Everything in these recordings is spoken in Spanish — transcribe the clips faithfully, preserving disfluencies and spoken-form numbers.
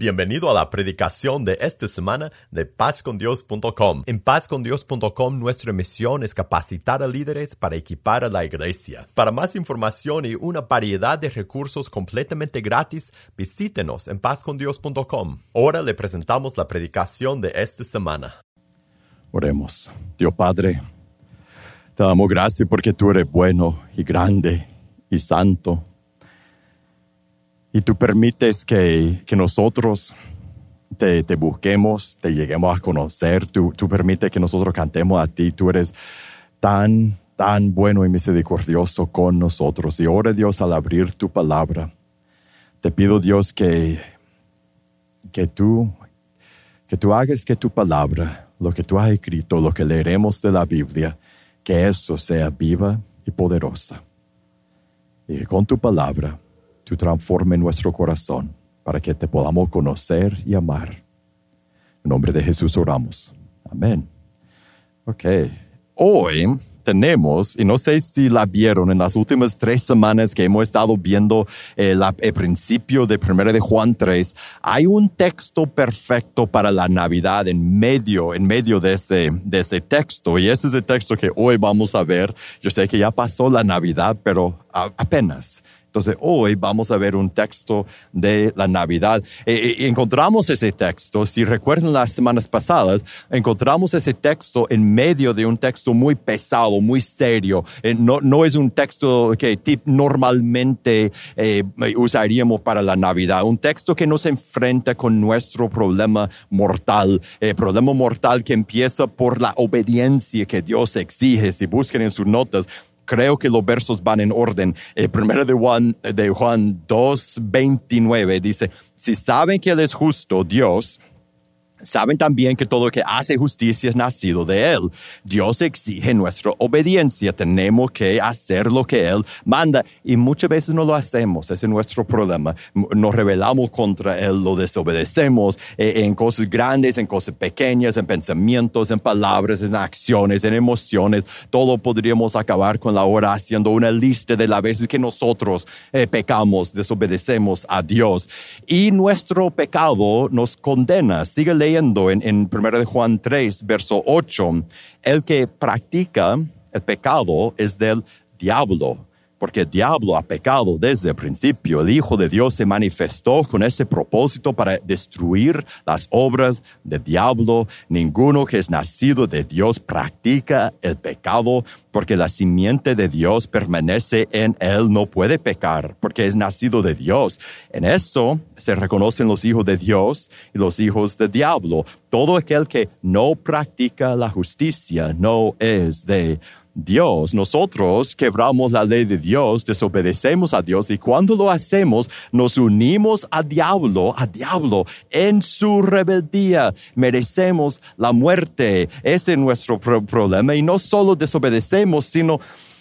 Bienvenido a la predicación de esta semana de paz con dios punto com. En paz con dios punto com nuestra misión es capacitar a líderes para equipar a la iglesia. Para más información y una variedad de recursos completamente gratis, visítenos en paz con dios punto com. Ahora le presentamos la predicación de esta semana. Oremos. Dios Padre, te damos gracias porque tú eres bueno y grande y santo. Y tú permites que, que nosotros te, te busquemos, te lleguemos a conocer. Tú, tú permites que nosotros cantemos a ti. Tú eres tan, tan bueno y misericordioso con nosotros. Y ahora, Dios, al abrir tu palabra, te pido, Dios, que, que, tú, que tú hagas que tu palabra, lo que tú has escrito, lo que leeremos de la Biblia, que eso sea viva y poderosa. Y que con tu palabra tú transformes nuestro corazón para que te podamos conocer y amar. En nombre de Jesús oramos. Amén. Ok. Hoy tenemos, y no sé si la vieron en las últimas tres semanas que hemos estado viendo eh, la, el principio de primera de Juan tres, hay un texto perfecto para la Navidad en medio, en medio de ese, de ese texto. Y ese es el texto que hoy vamos a ver. Yo sé que ya pasó la Navidad, pero a, apenas. Entonces, hoy vamos a ver un texto de la Navidad. Eh, eh, encontramos ese texto, si recuerdan las semanas pasadas, encontramos ese texto en medio de un texto muy pesado, muy serio. Eh, no, no es un texto que tip, normalmente eh, usaríamos para la Navidad. Un texto que nos enfrenta con nuestro problema mortal. Eh, problema mortal que empieza por la obediencia que Dios exige. Si buscan en sus notas, creo que los versos van en orden. Eh, primero de Juan, de Juan dos, veintinueve dice, si saben que Él es justo, Dios, saben también que todo lo que hace justicia es nacido de Él. Dios exige nuestra obediencia. Tenemos que hacer lo que Él manda. Y muchas veces no lo hacemos. Ese es nuestro problema. Nos rebelamos contra Él, lo desobedecemos eh, en cosas grandes, en cosas pequeñas, en pensamientos, en palabras, en acciones, en emociones. Todo podríamos acabar con la hora haciendo una lista de las veces que nosotros eh, pecamos, desobedecemos a Dios. Y nuestro pecado nos condena. Sigue leyendo. En, en primera de Juan tres, verso ocho, el que practica el pecado es del diablo, porque el diablo ha pecado desde el principio. El Hijo de Dios se manifestó con ese propósito para destruir las obras del diablo. Ninguno que es nacido de Dios practica el pecado, porque la simiente de Dios permanece en él, no puede pecar, porque es nacido de Dios. En eso se reconocen los hijos de Dios y los hijos del diablo. Todo aquel que no practica la justicia no es de Dios. Nosotros quebramos la ley de Dios, desobedecemos a Dios, y cuando lo hacemos, nos unimos a diablo, a diablo, en su rebeldía. Merecemos la muerte. Ese es nuestro pro- problema. Y no solo desobedecemos, sino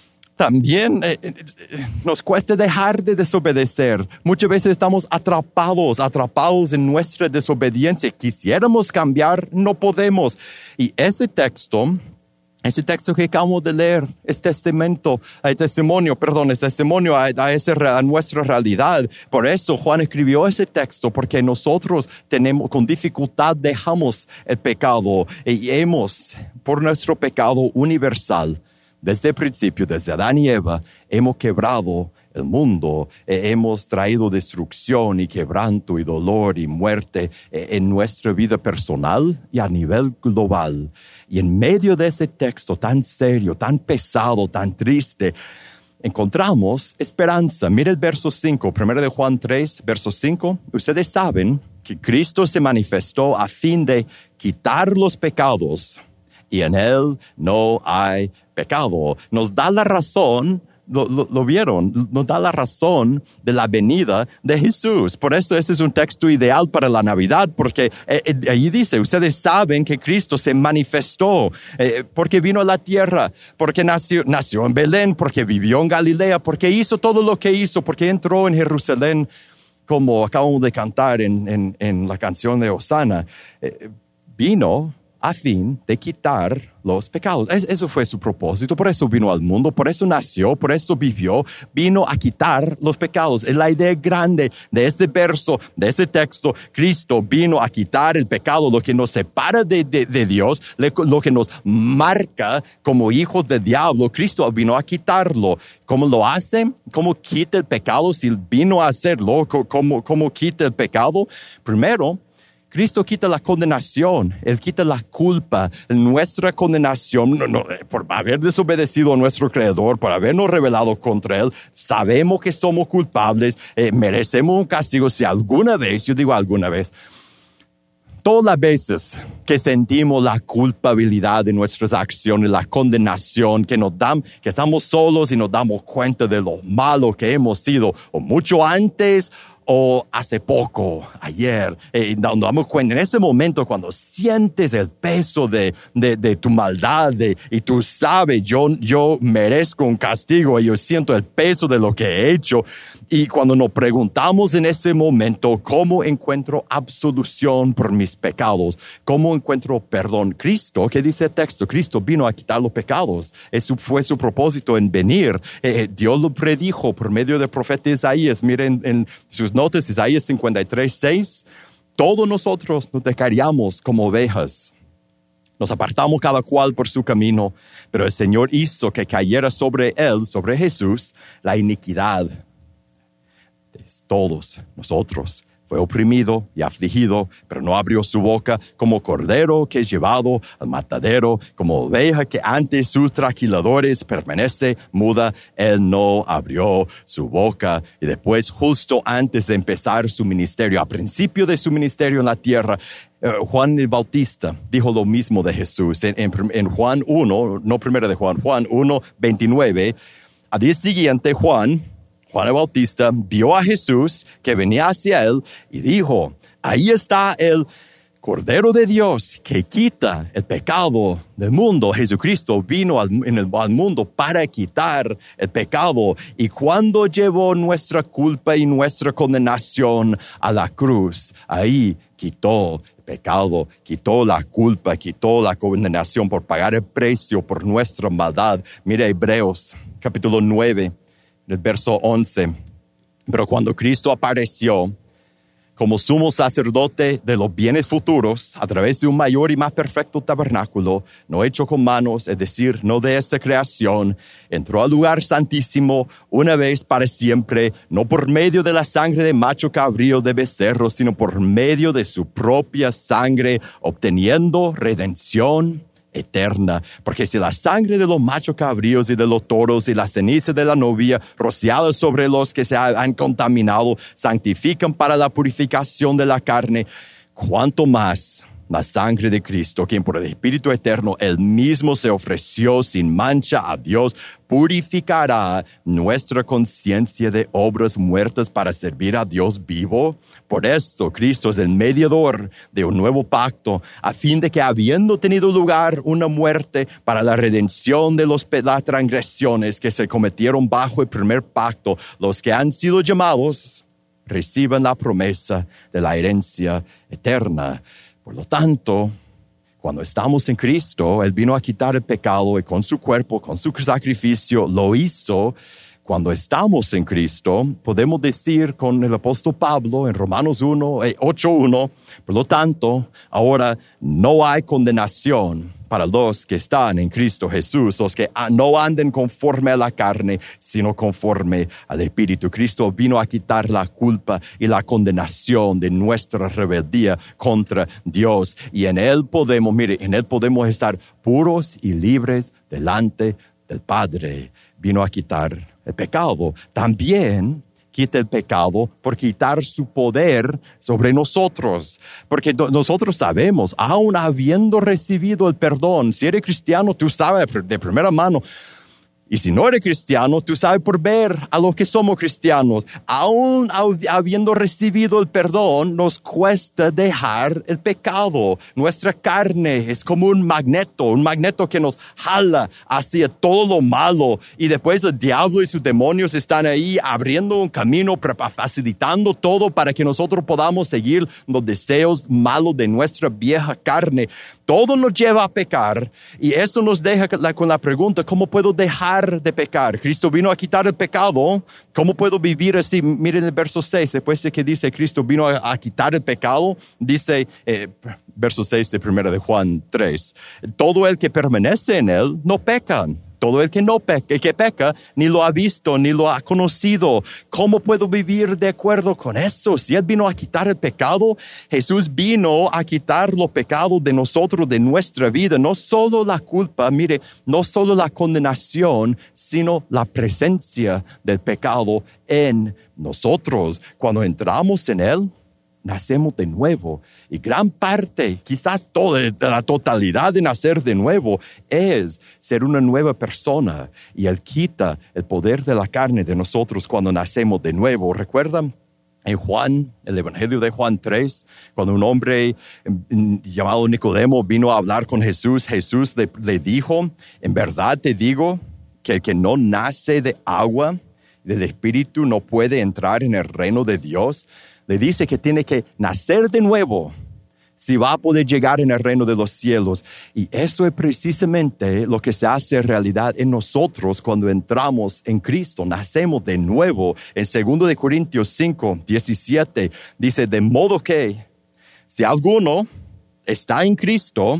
también eh, eh, nos cuesta dejar de desobedecer. Muchas veces estamos atrapados, atrapados en nuestra desobediencia. Quisiéramos cambiar, no podemos. Y ese texto... Ese texto que acabamos de leer es testamento, eh, testimonio, perdón, es testimonio a, a, ese, a nuestra realidad. Por eso Juan escribió ese texto, porque nosotros tenemos, con dificultad dejamos el pecado y hemos, por nuestro pecado universal, desde el principio, desde Adán y Eva, hemos quebrado el mundo, eh, hemos traído destrucción y quebranto y dolor y muerte eh, en nuestra vida personal y a nivel global. Y en medio de ese texto tan serio, tan pesado, tan triste, encontramos esperanza. Mira el verso cinco, primero de Juan tres, verso cinco. Ustedes saben que Cristo se manifestó a fin de quitar los pecados, y en Él no hay pecado. Nos da la razón. Lo, lo, lo vieron, nos da la razón de la venida de Jesús. Por eso ese es un texto ideal para la Navidad, porque eh, eh, ahí dice, ustedes saben que Cristo se manifestó, eh, porque vino a la tierra, porque nació, nació en Belén, porque vivió en Galilea, porque hizo todo lo que hizo, porque entró en Jerusalén, como acabamos de cantar en, en, en la canción de Hosanna. Eh, vino a fin de quitar los pecados. Es, eso fue su propósito, por eso vino al mundo, por eso nació, por eso vivió, vino a quitar los pecados. Es la idea grande de este verso, de este texto. Cristo vino a quitar el pecado, lo que nos separa de, de, de Dios, lo que nos marca como hijos del diablo. Cristo vino a quitarlo. ¿Cómo lo hace? ¿Cómo quita el pecado? Si vino a hacerlo, ¿cómo, cómo quita el pecado? Primero, Cristo quita la condenación, Él quita la culpa, nuestra condenación, no, no, por haber desobedecido a nuestro Creador, por habernos rebelado contra Él. Sabemos que somos culpables, eh, merecemos un castigo. Si alguna vez, yo digo alguna vez, todas las veces que sentimos la culpabilidad de nuestras acciones, la condenación, que nos dan, que estamos solos y nos damos cuenta de lo malo que hemos sido, o mucho antes, o hace poco, ayer, eh, nos damos cuenta en ese momento cuando sientes el peso de, de, de tu maldad de, y tú sabes, yo, yo merezco un castigo y yo siento el peso de lo que he hecho. Y cuando nos preguntamos en ese momento, ¿cómo encuentro absolución por mis pecados? ¿Cómo encuentro perdón? Cristo, ¿qué dice el texto? Cristo vino a quitar los pecados. Eso fue su propósito en venir. Eh, Dios lo predijo por medio del profeta Isaías. Miren en sus notas, Isaías cincuenta y tres, seis. Todos nosotros nos descarriamos como ovejas. Nos apartamos cada cual por su camino, pero el Señor hizo que cayera sobre él, sobre Jesús, la iniquidad de todos nosotros. Fue oprimido y afligido, pero no abrió su boca, como cordero que es llevado al matadero, como oveja que ante sus trasquiladores permanece muda. Él no abrió su boca. Y después, justo antes de empezar su ministerio, a principio de su ministerio en la tierra, Juan el Bautista dijo lo mismo de Jesús. En, en, en Juan uno, no primero de Juan, Juan uno, veintinueve, al día siguiente Juan, Juan el Bautista, vio a Jesús que venía hacia él y dijo, ahí está el Cordero de Dios que quita el pecado del mundo. Jesucristo vino al, en el, al mundo para quitar el pecado. Y cuando llevó nuestra culpa y nuestra condenación a la cruz, ahí quitó el pecado, quitó la culpa, quitó la condenación por pagar el precio por nuestra maldad. Mira Hebreos capítulo nueve. En el verso once, pero cuando Cristo apareció como sumo sacerdote de los bienes futuros, a través de un mayor y más perfecto tabernáculo, no hecho con manos, es decir, no de esta creación, entró al lugar santísimo una vez para siempre, no por medio de la sangre de macho cabrío de becerro, sino por medio de su propia sangre, obteniendo redención eterna. Porque si la sangre de los machos cabríos y de los toros y la ceniza de la novia rociadas sobre los que se han contaminado santifican para la purificación de la carne, cuánto más la sangre de Cristo, quien por el Espíritu Eterno él mismo se ofreció sin mancha a Dios, purificará nuestra conciencia de obras muertas para servir a Dios vivo. Por esto Cristo es el mediador de un nuevo pacto, a fin de que habiendo tenido lugar una muerte para la redención de los, las transgresiones que se cometieron bajo el primer pacto, los que han sido llamados reciban la promesa de la herencia eterna. Por lo tanto, cuando estamos en Cristo, Él vino a quitar el pecado y con su cuerpo, con su sacrificio, lo hizo. Cuando estamos en Cristo, podemos decir con el apóstol Pablo en Romanos uno, ocho uno, por lo tanto, ahora no hay condenación para los que están en Cristo Jesús, los que no anden conforme a la carne, sino conforme al Espíritu. Cristo vino a quitar la culpa y la condenación de nuestra rebeldía contra Dios. Y en Él podemos, mire, en Él podemos estar puros y libres delante del Padre. Vino a quitar el pecado. También quita el pecado por quitar su poder sobre nosotros. Porque nosotros sabemos, aun habiendo recibido el perdón, si eres cristiano, tú sabes de primera mano, Y si no eres cristiano, tú sabes por ver a los que somos cristianos, aún habiendo recibido el perdón, nos cuesta dejar el pecado. Nuestra carne es como un magneto, un magneto que nos jala hacia todo lo malo. Y después el diablo y sus demonios están ahí abriendo un camino, facilitando todo para que nosotros podamos seguir los deseos malos de nuestra vieja carne. Todo nos lleva a pecar y esto nos deja con la pregunta, ¿cómo puedo dejar de pecar? Cristo vino a quitar el pecado. ¿Cómo puedo vivir así? Miren el verso seis, después de que dice Cristo vino a, a quitar el pecado, dice, eh, verso seis de primera de Juan tres, todo el que permanece en él no peca. Todo el que no peca, que peca, ni lo ha visto, ni lo ha conocido. ¿Cómo puedo vivir de acuerdo con eso? Si Él vino a quitar el pecado, Jesús vino a quitar los pecados de nosotros, de nuestra vida. No solo la culpa, mire, no solo la condenación, sino la presencia del pecado en nosotros. Cuando entramos en Él, nacemos de nuevo. Y gran parte, quizás toda la totalidad de nacer de nuevo es ser una nueva persona. Y Él quita el poder de la carne de nosotros cuando nacemos de nuevo. ¿Recuerdan? En Juan, el Evangelio de Juan tres, cuando un hombre llamado Nicodemo vino a hablar con Jesús, Jesús le, le dijo, en verdad te digo que el que no nace de agua, del Espíritu, no puede entrar en el reino de Dios. Le dice que tiene que nacer de nuevo si va a poder llegar en el reino de los cielos. Y eso es precisamente lo que se hace realidad en nosotros cuando entramos en Cristo. Nacemos de nuevo. En segundo de Corintios cinco, diecisiete dice, de modo que si alguno está en Cristo,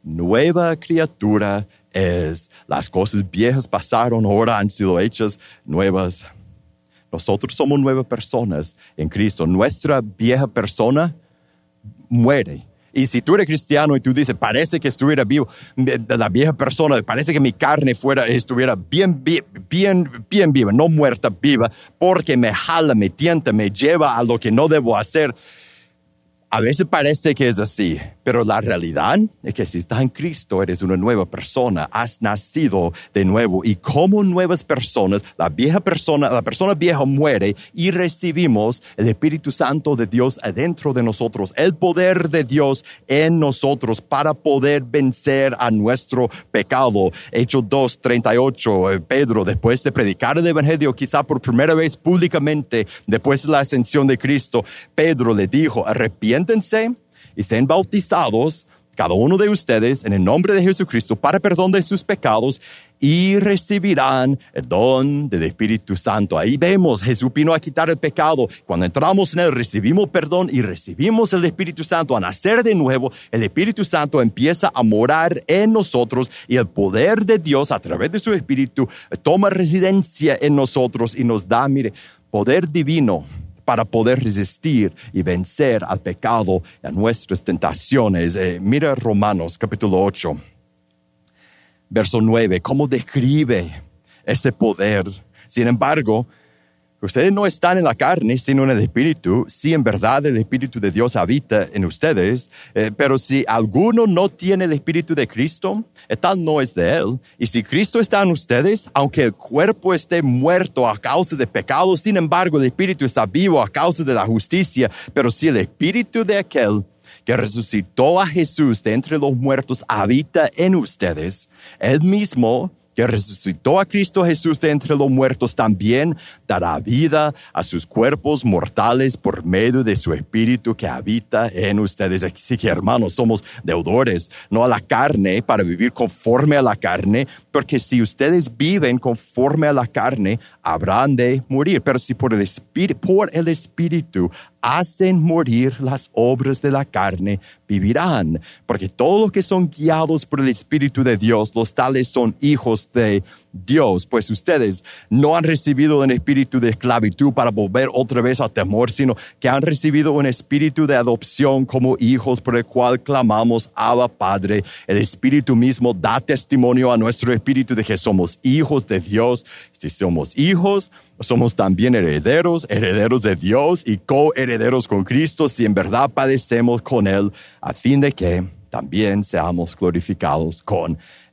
nueva criatura es. Las cosas viejas pasaron, ahora han sido hechas nuevas. Nosotros somos nuevas personas en Cristo. Nuestra vieja persona muere. Y si tú eres cristiano y tú dices, parece que estuviera vivo, la vieja persona, parece que mi carne fuera, estuviera bien, bien, bien, bien viva, no muerta, viva, porque me jala, me tienta, me lleva a lo que no debo hacer. A veces parece que es así, pero la realidad es que si estás en Cristo, eres una nueva persona, has nacido de nuevo. Y como nuevas personas, la vieja persona, la persona vieja muere y recibimos el Espíritu Santo de Dios adentro de nosotros, el poder de Dios en nosotros para poder vencer a nuestro pecado. Hechos dos, treinta y ocho, Pedro, después de predicar el Evangelio, quizá por primera vez públicamente, después de la ascensión de Cristo, Pedro le dijo, arrepiéntanse y sean bautizados cada uno de ustedes en el nombre de Jesucristo para perdón de sus pecados y recibirán el don del Espíritu Santo. Ahí vemos, Jesús vino a quitar el pecado. Cuando entramos en él, recibimos perdón y recibimos el Espíritu Santo. A nacer de nuevo, el Espíritu Santo empieza a morar en nosotros y el poder de Dios a través de su Espíritu toma residencia en nosotros y nos da, mire, poder divino para poder resistir y vencer al pecado y a nuestras tentaciones. Eh, mira Romanos capítulo ocho, verso nueve, cómo describe ese poder. Sin embargo, ustedes no están en la carne, sino en el Espíritu. Si en verdad el Espíritu de Dios habita en ustedes, eh, pero si alguno no tiene el Espíritu de Cristo, tal no es de él. Y si Cristo está en ustedes, aunque el cuerpo esté muerto a causa de pecado, sin embargo el Espíritu está vivo a causa de la justicia. Pero si el Espíritu de aquel que resucitó a Jesús de entre los muertos habita en ustedes, él mismo que resucitó a Cristo Jesús de entre los muertos, también dará vida a sus cuerpos mortales por medio de su Espíritu que habita en ustedes. Así que, hermanos, somos deudores, no a la carne, para vivir conforme a la carne, porque si ustedes viven conforme a la carne, habrán de morir. Pero si por el Espíritu, por el Espíritu hacen morir las obras de la carne, vivirán. Porque todos los que son guiados por el Espíritu de Dios, los tales son hijos de Dios. Pues ustedes no han recibido un espíritu de esclavitud para volver otra vez al temor, sino que han recibido un espíritu de adopción como hijos, por el cual clamamos, Abba, Padre. El Espíritu mismo da testimonio a nuestro espíritu de que somos hijos de Dios. Si somos hijos, somos también herederos, herederos de Dios y coherederos con Cristo, si en verdad padecemos con Él, a fin de que también seamos glorificados con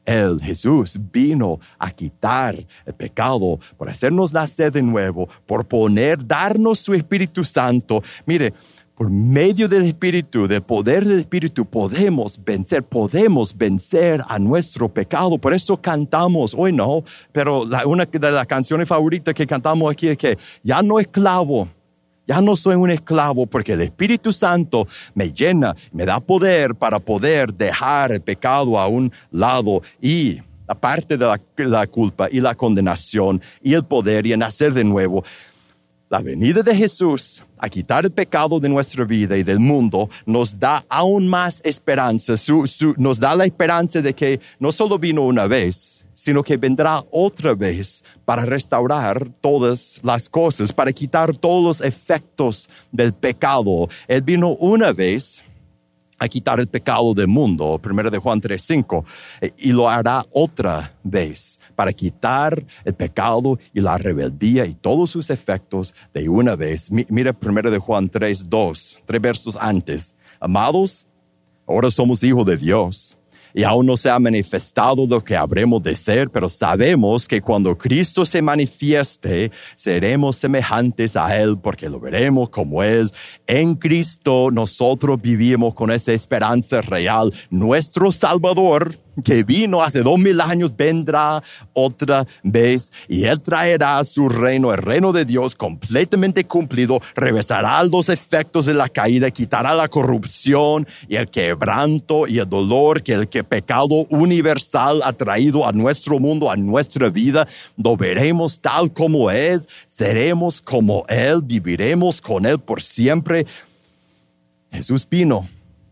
Él, Jesús, vino a quitar el pecado, por hacernos nacer de nuevo, por poner, darnos su Espíritu Santo. Mire, por medio del Espíritu, del poder del Espíritu, podemos vencer, podemos vencer a nuestro pecado. Por eso cantamos, hoy no, pero la, una de las canciones favoritas que cantamos aquí es que ya no esclavo, ya no soy un esclavo porque el Espíritu Santo me llena, me da poder para poder dejar el pecado a un lado y aparte de la, la culpa y la condenación y el poder y el nacer de nuevo. La venida de Jesús a quitar el pecado de nuestra vida y del mundo nos da aún más esperanza. Su, su, nos da la esperanza de que no solo vino una vez, sino que vendrá otra vez para restaurar todas las cosas, para quitar todos los efectos del pecado. Él vino una vez a quitar el pecado del mundo, primero de Juan tres cinco, y lo hará otra vez para quitar el pecado y la rebeldía y todos sus efectos de una vez. Mira primero de Juan tres dos, tres versos antes. Amados, ahora somos hijos de Dios. Y aún no se ha manifestado lo que habremos de ser, pero sabemos que cuando Cristo se manifieste, seremos semejantes a Él, porque lo veremos como es. En Cristo nosotros vivimos con esa esperanza real. Nuestro Salvador, que vino hace dos mil años, vendrá otra vez y Él traerá su reino, el reino de Dios completamente cumplido, reversará los efectos de la caída, quitará la corrupción y el quebranto y el dolor que el que pecado universal ha traído a nuestro mundo, a nuestra vida. Lo veremos tal como es, seremos como Él, viviremos con Él por siempre. Jesús vino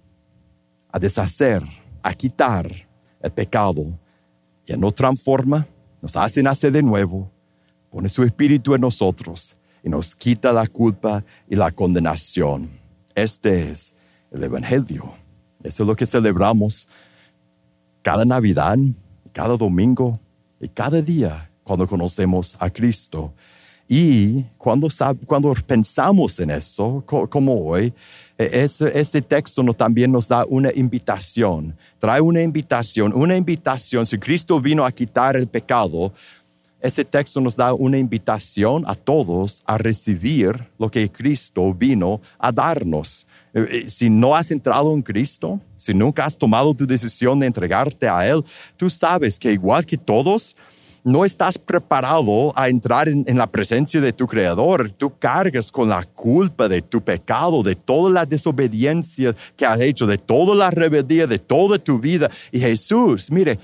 a deshacer, a quitar el pecado, y Él nos transforma, nos hace nacer de nuevo, pone su Espíritu en nosotros y nos quita la culpa y la condenación. Este es el Evangelio. Eso es lo que celebramos cada Navidad, cada domingo y cada día cuando conocemos a Cristo. Y cuando, cuando pensamos en eso, como hoy, Este, este texto nos, también nos da una invitación, trae una invitación, una invitación. Si Cristo vino a quitar el pecado, ese texto nos da una invitación a todos a recibir lo que Cristo vino a darnos. Si no has entrado en Cristo, si nunca has tomado tu decisión de entregarte a Él, tú sabes que igual que todos, no estás preparado a entrar en, en la presencia de tu Creador. Tú cargas con la culpa de tu pecado, de toda la desobediencia que has hecho, de toda la rebeldía, de toda tu vida. Y Jesús, mire,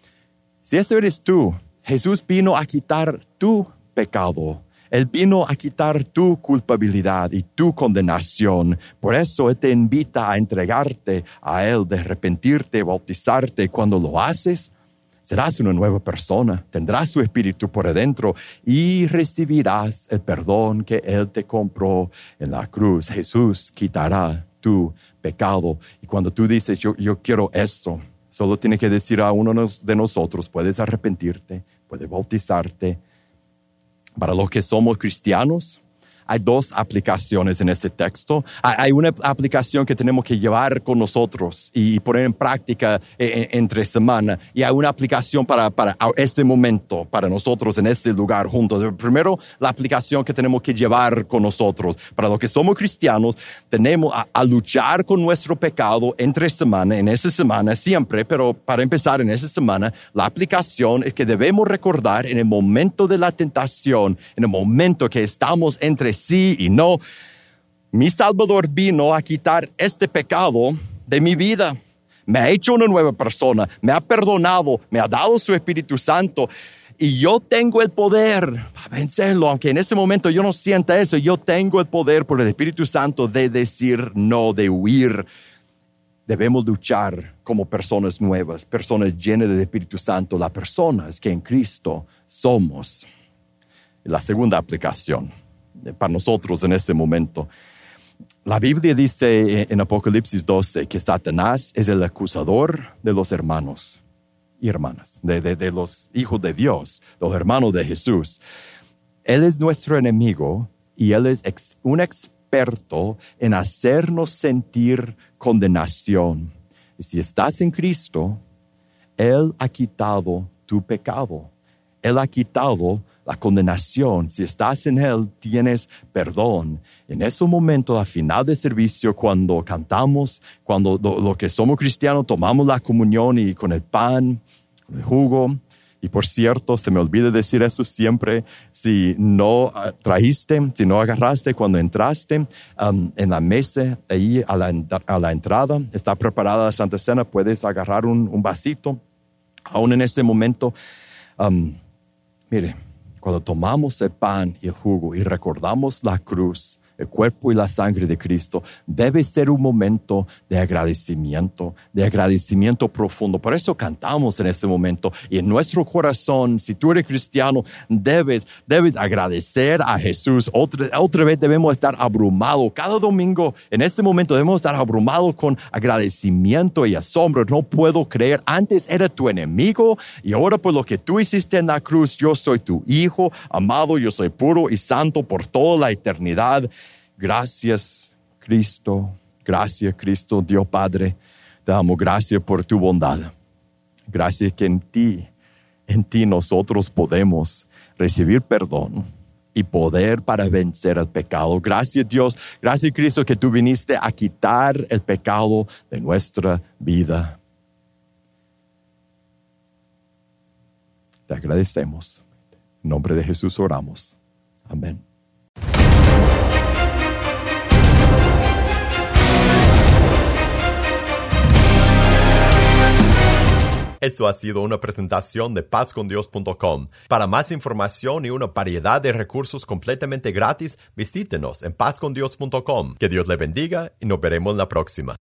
si eso eres tú, Jesús vino a quitar tu pecado. Él vino a quitar tu culpabilidad y tu condenación. Por eso Él te invita a entregarte a Él, de arrepentirte, bautizarte. Cuando lo haces, serás una nueva persona, tendrás su Espíritu por adentro y recibirás el perdón que Él te compró en la cruz. Jesús quitará tu pecado. Y cuando tú dices, yo, yo quiero esto, solo tienes que decir a uno de nosotros, puedes arrepentirte, puedes bautizarte. Para los que somos cristianos, hay dos aplicaciones en este texto. Hay una aplicación que tenemos que llevar con nosotros y poner en práctica entre semana. Y hay una aplicación para, para este momento, para nosotros en este lugar juntos. Primero, la aplicación que tenemos que llevar con nosotros. Para los que somos cristianos, tenemos a, a luchar con nuestro pecado entre semana, en esta semana, siempre. Pero para empezar en esta semana, la aplicación es que debemos recordar en el momento de la tentación, en el momento que estamos entre sí y no, mi Salvador vino a quitar este pecado de mi vida. Me ha hecho una nueva persona, me ha perdonado, me ha dado su Espíritu Santo y yo tengo el poder a vencerlo. Aunque en ese momento yo no sienta eso, yo tengo el poder por el Espíritu Santo de decir no, de huir. Debemos luchar como personas nuevas, personas llenas del Espíritu Santo, las personas que en Cristo somos. La segunda aplicación para nosotros en este momento. La Biblia dice en Apocalipsis doce que Satanás es el acusador de los hermanos y hermanas, de, de, de los hijos de Dios, los hermanos de Jesús. Él es nuestro enemigo y Él es ex, un experto en hacernos sentir condenación. Y si estás en Cristo, Él ha quitado tu pecado. Él ha quitado la condenación. Si estás en Él, tienes perdón. En ese momento, al final del servicio, cuando cantamos, cuando lo, lo que somos cristianos, tomamos la comunión y con el pan, con el jugo. Y por cierto, se me olvida decir eso siempre, si no uh, trajiste, si no agarraste cuando entraste um, en la mesa, ahí a la, a la entrada, está preparada la Santa Cena, puedes agarrar un, un vasito. Aún en ese momento, um, mire, cuando tomamos el pan y el jugo y recordamos la cruz, el cuerpo y la sangre de Cristo, debe ser un momento de agradecimiento, de agradecimiento profundo. Por eso cantamos en ese momento. Y en nuestro corazón, si tú eres cristiano, debes, debes agradecer a Jesús. Otra, otra vez debemos estar abrumados. Cada domingo, en este momento, debemos estar abrumados con agradecimiento y asombro. No puedo creer. Antes era tu enemigo y ahora por lo que tú hiciste en la cruz, yo soy tu hijo amado, yo soy puro y santo por toda la eternidad. Gracias, Cristo. Gracias, Cristo, Dios Padre. Te damos gracias por tu bondad. Gracias que en ti, en ti nosotros podemos recibir perdón y poder para vencer el pecado. Gracias, Dios. Gracias, Cristo, que tú viniste a quitar el pecado de nuestra vida. Te agradecemos. En nombre de Jesús oramos. Amén. Eso ha sido una presentación de paz con dios punto com. Para más información y una variedad de recursos completamente gratis, visítenos en paz con dios punto com. Que Dios le bendiga y nos veremos la próxima.